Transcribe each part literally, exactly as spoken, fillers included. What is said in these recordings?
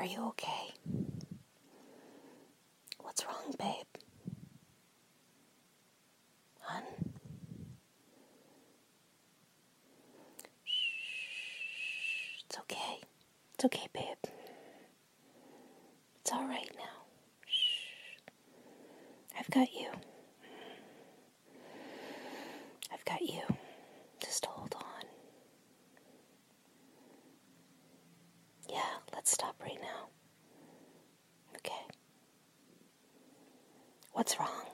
Are you okay? What's wrong, babe? Hun? Shh. It's okay. It's okay, babe. It's all right now. Shh. I've got you. I've got you. Just hold on. Yeah, let's stop right now. Okay. What's wrong?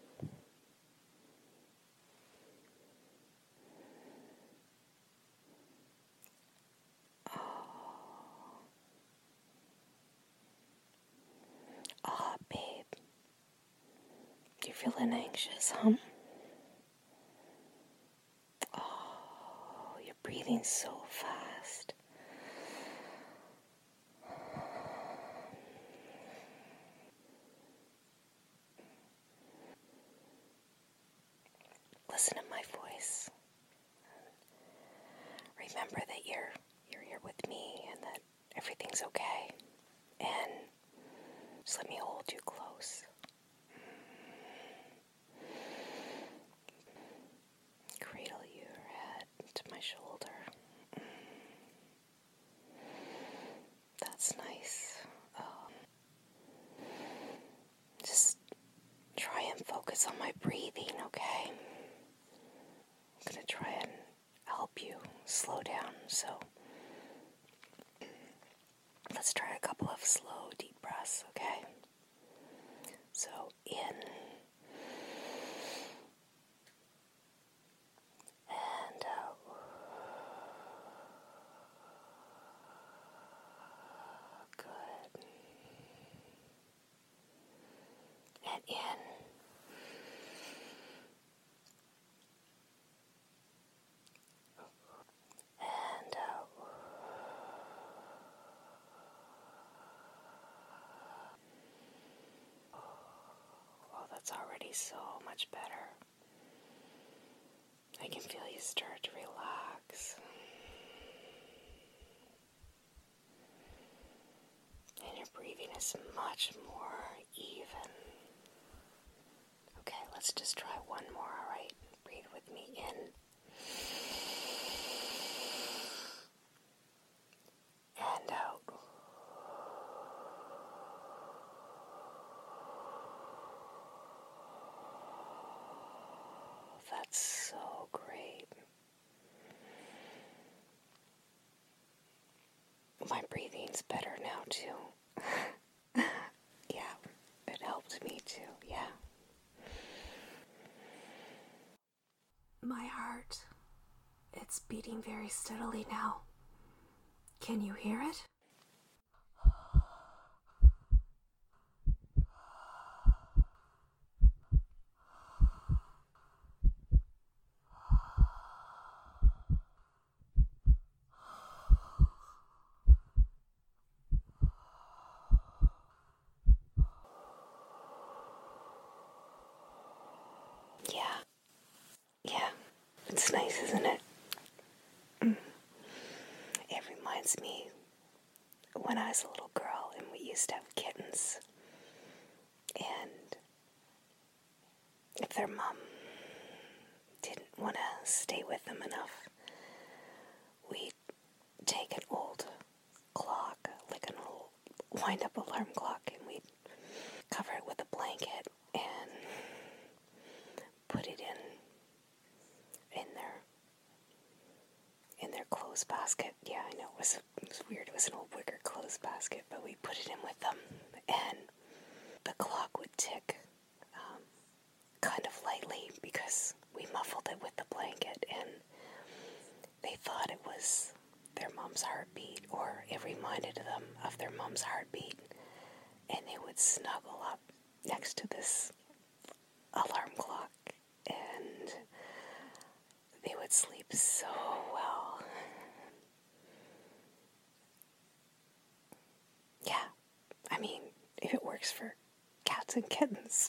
Ah, oh, babe. You're feeling anxious, huh? Oh, you're breathing so fast. Listen to my voice. Remember that you're you're here with me and that everything's okay. And just let me hold you close. Cradle your head to my shoulder. That's nice. Um, just try and focus on my breathing, okay? I'm gonna try and help you slow down, so let's try a couple of slow, deep breaths, okay? So, in and out. Good. And in. And out. Oh, that's already so much better. I can feel you start to relax. And your breathing is much more even. Okay, let's just try one more, alright? Breathe with me in. And out. That's so great. My breathing's better now, too. Yeah, it helped me, too, yeah. My heart, it's beating very steadily now. Can you hear it? Yeah. Yeah. It's nice, isn't it? Mm. It reminds me when I was a little girl and we used to have kittens. And if their mom didn't want to stay with them enough, we'd take an old clock, like an old wind-up alarm clock, and we'd cover it with a blanket and put it in in their in their clothes basket. Yeah, I know, it was, it was weird. It was an old wicker clothes basket, but we put it in with them, and the clock would tick um, kind of lightly because we muffled it with the blanket, and they thought it was their mom's heartbeat, or it reminded them of their mom's heartbeat, and they would snuggle up next to this alarm clock, and they would sleep so well. Yeah, I mean, if it works for cats and kittens,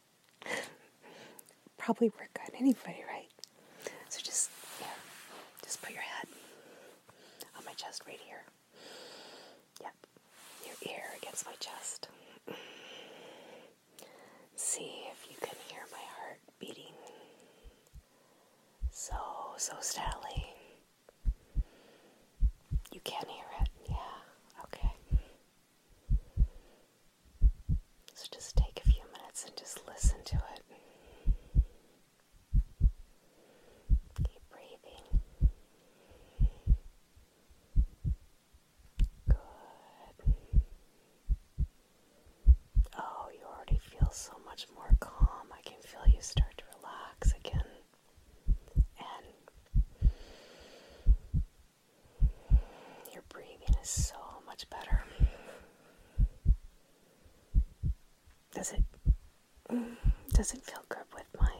probably work on anybody, right? So just, yeah, just put your head on my chest right here. Yep, your ear against my chest. See if you can hear my heart beating so, so steadily. You can hear it, yeah, okay. So just take a few minutes and just listen to it. Keep breathing. Good. Oh, you already feel so much more calm. I can feel you start to relax again. And your breathing is so much better. Does it, does it feel good with my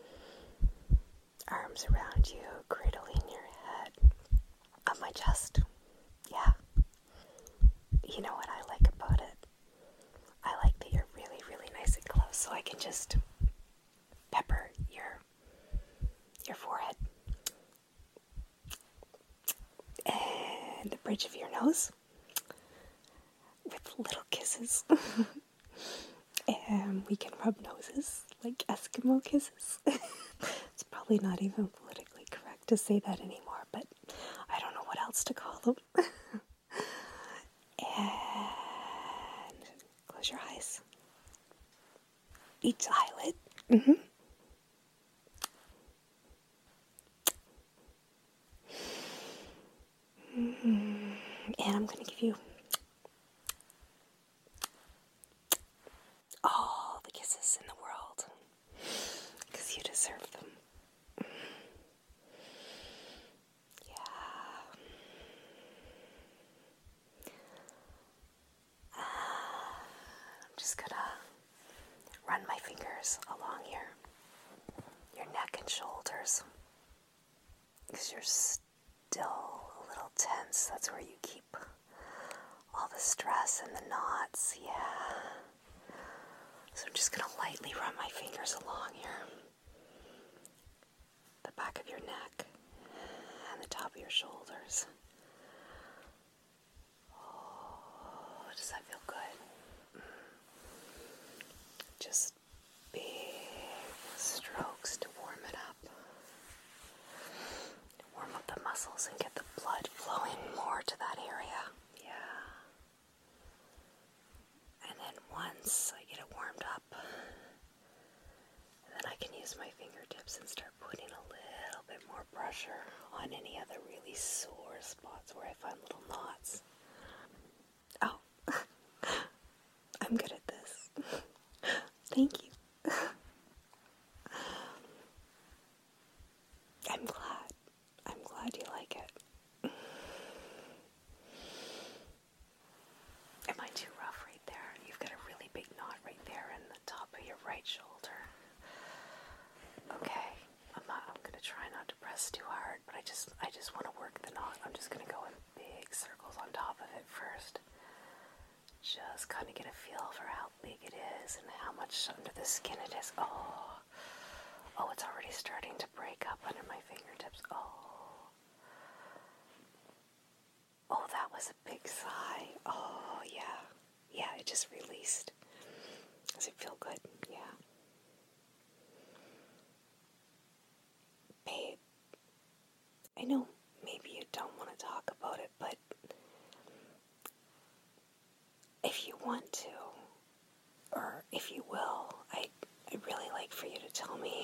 arms around you, cradling your head on my chest? Yeah. You know what I like about it? I like that you're really, really nice and close, so I can just pepper your your forehead and the bridge of your nose with little kisses. And we can rub noses like Eskimo kisses. It's probably not even politically correct to say that anymore, but I don't know what else to call them. And close your eyes. Each eyelid. Mm-hmm. Mm-hmm. And I'm going to give you all the kisses in the world, because you deserve them. Yeah. I'm just gonna run my fingers along your your neck and shoulders, because you're still a little tense. That's where you keep all the stress and the knots. Yeah. So I'm just gonna lightly run my fingers along your the back of your neck and the top of your shoulders. Oh, does that feel good? Just big strokes to warm it up. Warm up the muscles and get the blood flowing more to that area. Yeah. And then once I get it warmed up, then I can use my fingertips and start putting a little bit more pressure on any other really sore spots where I find little knots. Oh, I'm good at this. Thank you. I'm glad. I'm glad you like it. Am I too rough right there? You've got a really big knot right there in the top of your right shoulder. Okay, I'm not, I'm gonna try not to press too hard, but I just I just want to work the knot. I'm just gonna go in big circles on top of it first. Just kind of get a feel for how big it is and how much under the skin it is. Oh, oh, it's already starting to break up under my fingertips. Oh, oh, that was a big sigh. Oh, yeah, yeah, it just released. Does it feel good? Yeah. Babe, I know maybe you don't want to talk about it, but if you want to, or if you will, I, I'd really like for you to tell me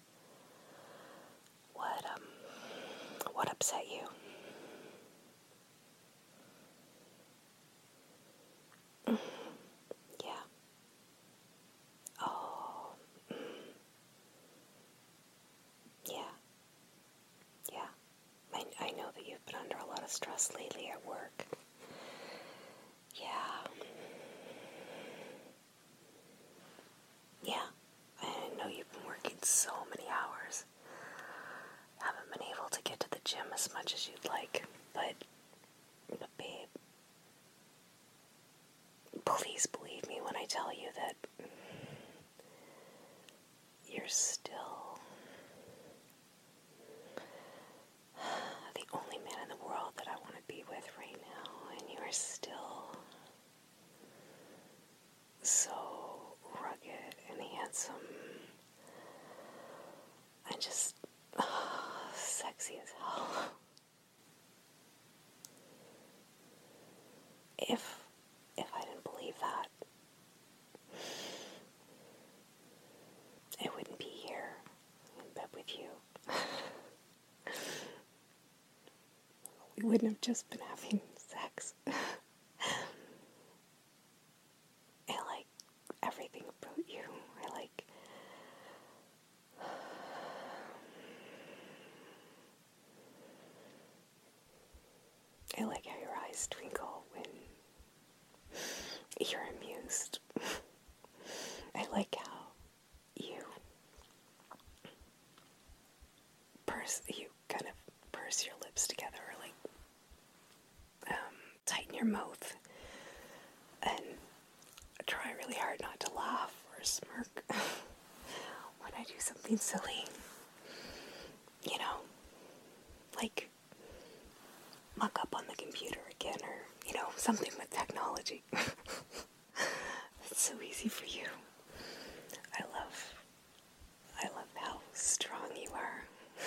what, um, what upset you. Yeah. Oh. Yeah. Yeah. I, I know that you've been under a lot of stress lately at work. Yeah. Yeah. I know you've been working so many hours. Haven't been able to get to the gym as much as you'd like, but, but babe, please believe me when I tell you that you're still the only man in the world that I want to be with right now, and you are still handsome and just oh, sexy as hell. If if I didn't believe that, I wouldn't be here in bed with you. We wouldn't have just been having sex. I like everything about you. I like I like how your eyes twinkle when you're amused. I like how you purse, you kind of purse your lips together, or like um, tighten your mouth and try really hard not to laugh or smirk when I do something silly. You know, like muck up on the computer again, or, you know, something with technology. It's so easy for you. I love, I love how strong you are.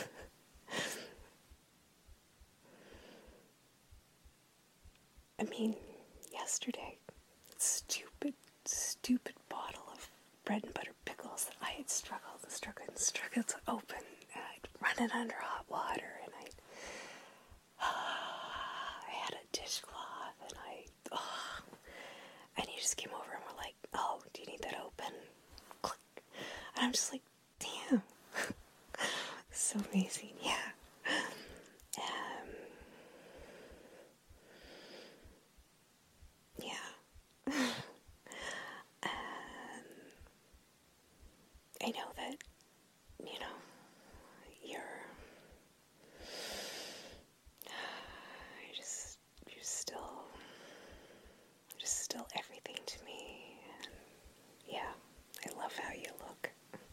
I mean, yesterday, stupid, stupid bottle of bread and butter pickles that I had struggled and struggled and struggled to open, and I'd run it under hot water, and I'd, I had a dishcloth, and I, oh, and you just came over and were like, oh, do you need that open? Click. And I'm just like, damn. So amazing, yeah. Um, yeah. um, I know that, you know, you're, you're just, you're still, you're just still everything to me, and yeah, I love how you look.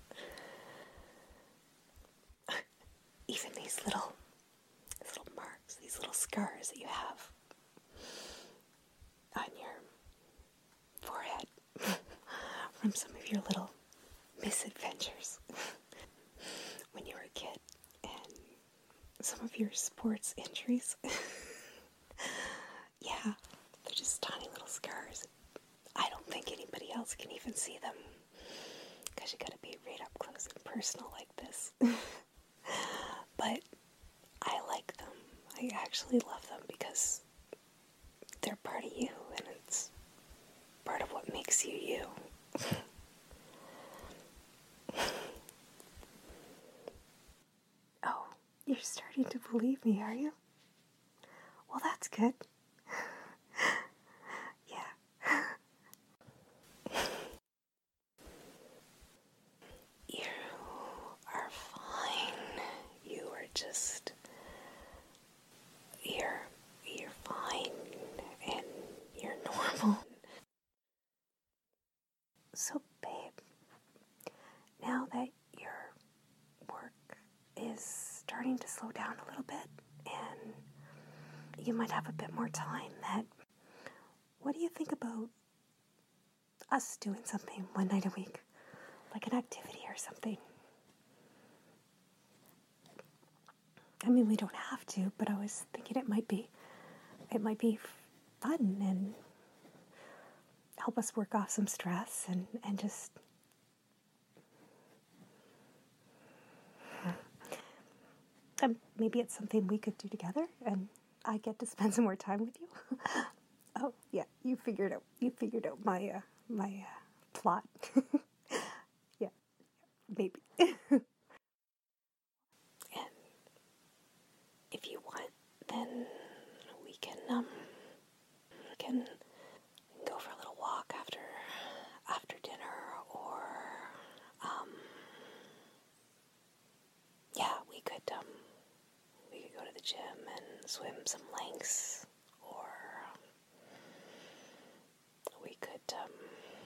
Even these little, these little marks, these little scars that you have on your forehead from some of your little misadventures when you were a kid, and some of your sports injuries. Yeah, they're just tiny little scars. I don't think anybody else can even see them, because you gotta be right up close and personal like this. But I like them. I actually love them because they're part of you, and it's part of what makes you you. Oh, you're starting to believe me, are you? Well, that's good. Yeah. You are fine. You are just, you're, you're fine, and you're normal. So, babe, now that your work is starting to slow down a little bit, and you might have a bit more time, that, what do you think about us doing something one night a week? Like an activity or something? I mean, we don't have to, but I was thinking it might be, it might be fun and help us work off some stress, and, and just, um, maybe it's something we could do together, and I get to spend some more time with you. Oh, yeah, you figured out, you figured out my, uh, my, uh, plot. Yeah, maybe. And if you want, then we can, um, we can go for a little walk after, after dinner, or, um, yeah, we could, um, we could go to the gym and swim some lengths, or we could, um,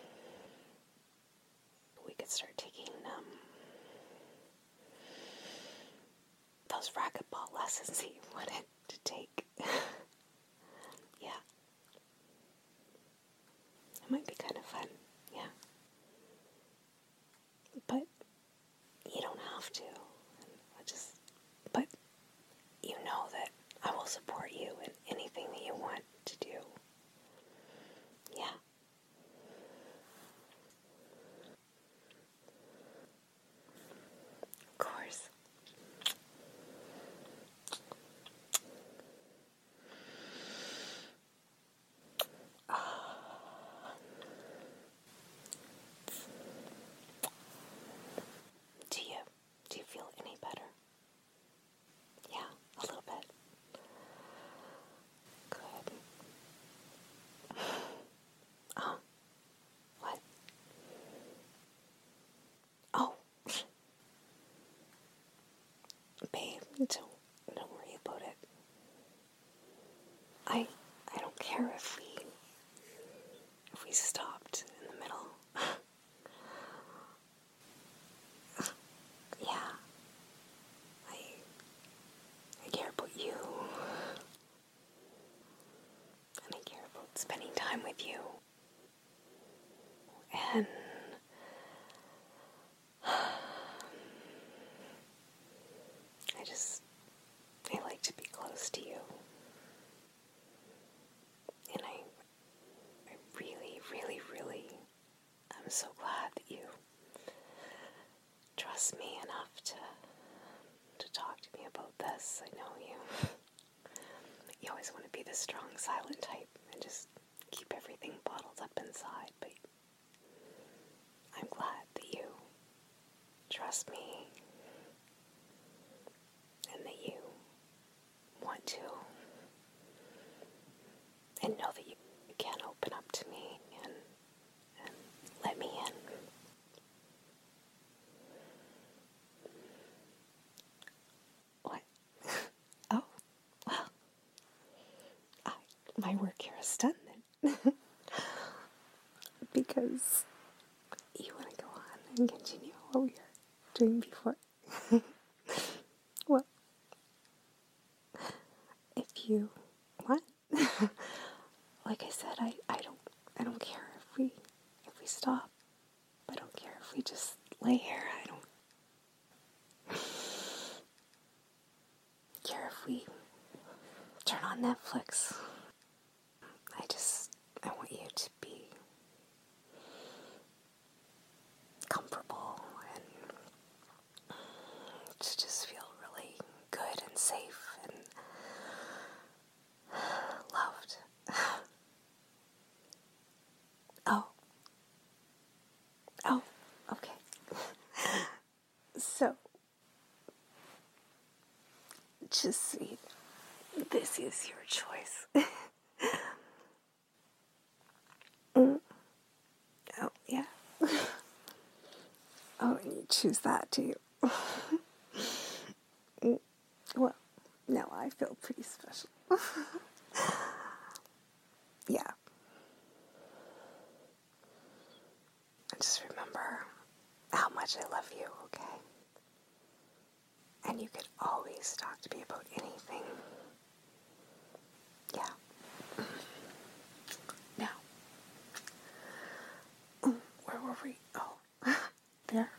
we could start taking, um, those racquetball lessons that you wanted to take. Yeah. It might be kind of fun, yeah. Don't, don't worry about it. I, I don't care if we, if we stopped in the middle. Yeah. I, I care about you. And I care about spending time with you. And I just, I like to be close to you. And I, I really, really, really, I'm so glad that you trust me enough to, to talk to me about this. I know you, you always want to be the strong, silent type and just keep everything bottled up inside, but I'm glad that you trust me and that you want to, and know that you can open up to me and, and let me in. What? Oh, well, I, my work here is done then. Because you want to go on and continue what we were doing before. Well, if you want. Like I said, I, I don't I don't care if we if we stop. I don't care if we just lay here. I don't care if we turn on Netflix. I just I want you to be comfortable and to just feel really good and safe and loved. Oh. Oh, okay. So, just see, this is your choice. Mm. Oh, yeah. Oh, and you choose that too. Mm. Well, now I feel pretty special. Yeah. Just remember how much I love you, okay? And you could always talk to me about anything. Yeah. Now, where were we? Oh, there.